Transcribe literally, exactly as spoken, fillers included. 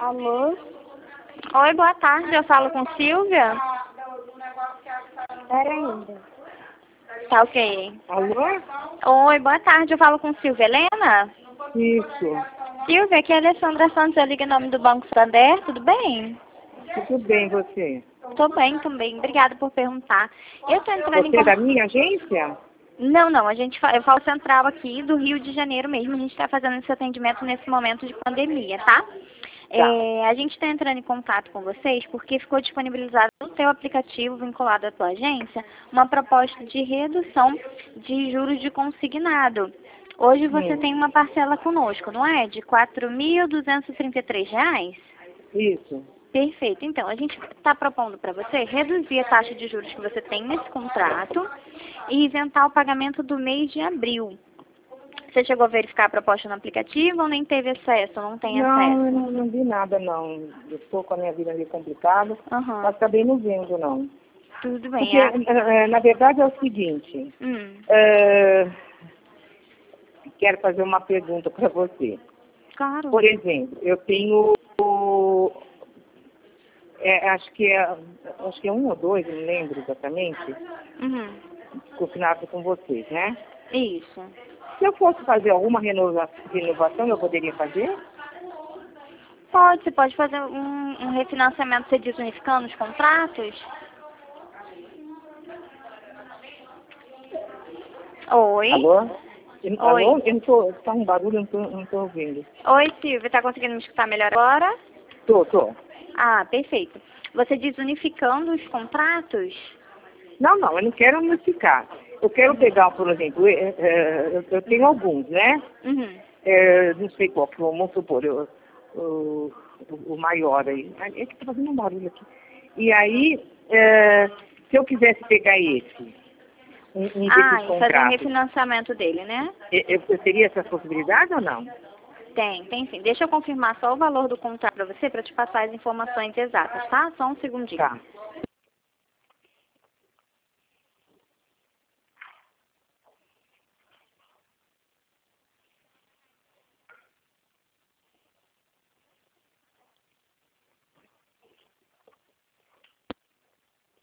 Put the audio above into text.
Alô? Oi, boa tarde. Eu falo com Silvia. Pera ainda. Tá ok. Alô? Oi, boa tarde. Eu falo com Silvia Helena. Isso. Silvia, aqui é a Alessandra Santos. Eu ligo em nome do Banco Santander. Tudo bem? Tudo bem, você? Tô bem também. Obrigada por perguntar. Eu tô entrando em Você é da contato. minha agência? Não, não. A gente fa... Eu falo central aqui do Rio de Janeiro mesmo. A gente está fazendo esse atendimento nesse momento de pandemia, tá? Tá. É, a gente está entrando em contato com vocês porque ficou disponibilizado no seu aplicativo vinculado à sua agência uma proposta de redução de juros de consignado. Hoje você Hum. tem uma parcela conosco, não é? De quatro mil duzentos e trinta e três reais? Isso. Perfeito. Então, a gente está propondo para você reduzir a taxa de juros que você tem nesse contrato e isentar o pagamento do mês de abril. Você chegou a verificar a proposta no aplicativo ou nem teve acesso, não tem Não, eu acesso? não, não vi nada, não. Eu estou com a minha vida meio complicada, Aham. mas acabei não vendo, não. Tudo bem. Porque, Ah, eh, na verdade, é o seguinte. hum, eh, quero fazer uma pergunta para você. claro. Por exemplo, eu tenho... é, acho que é acho que é um ou dois, não lembro exatamente, Uhum. confinado com vocês, né? Isso. Se eu fosse fazer alguma renova, renovação, eu poderia fazer? Pode, você pode fazer um, um refinanciamento, você diz unificando os contratos? Oi? Alô? Eu- Oi. Alô? Eu não tô, tá um barulho, eu não tô, não tô ouvindo. Oi, Silvia, tá conseguindo me escutar melhor agora? Tô, tô. Ah, perfeito. Você diz unificando os contratos? Não, não, eu não quero unificar. Eu quero pegar, por exemplo, eh, eh, eu, eu tenho alguns, né? Uhum. Eh, não sei qual, que eu- vamos supor, eu, o, o maior aí. Ai, é que tá fazendo um barulho aqui. E aí, eh, se eu quisesse pegar esse, um, um Ah, desses e fazer um contratos, refinanciamento dele, né? eu, eu eu teria essa possibilidade ou não? Tem, tem sim. Deixa eu confirmar só o valor do contrato para você, para te passar as informações exatas, tá? Só um segundinho. Tá.